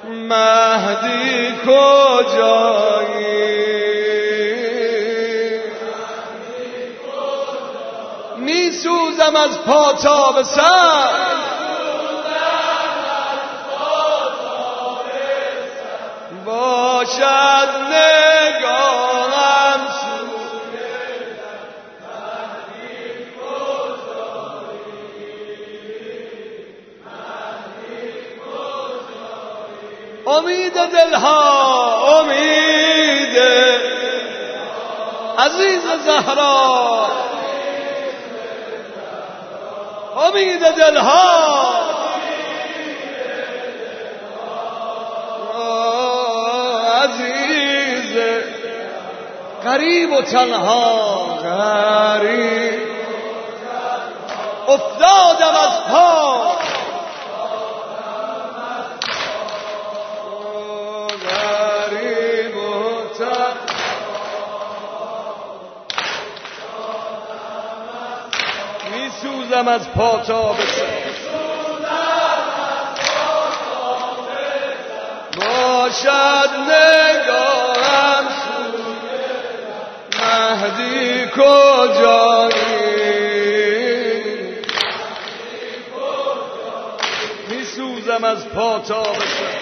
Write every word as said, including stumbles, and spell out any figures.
مهدی کجایی؟ می سوزم از پا تا به سر، باشد نگاهم سوی مهدی کجایی؟ امید دلها، امید عزیز زهرا، امید دلها، عزیز غریب و تنها، غریب افتادم از پا، غریب و تنها، می سوزم از پا تا به سر، باشد نگاهم سوی مهدی کجایی؟ می سوزم از پا تا به سر.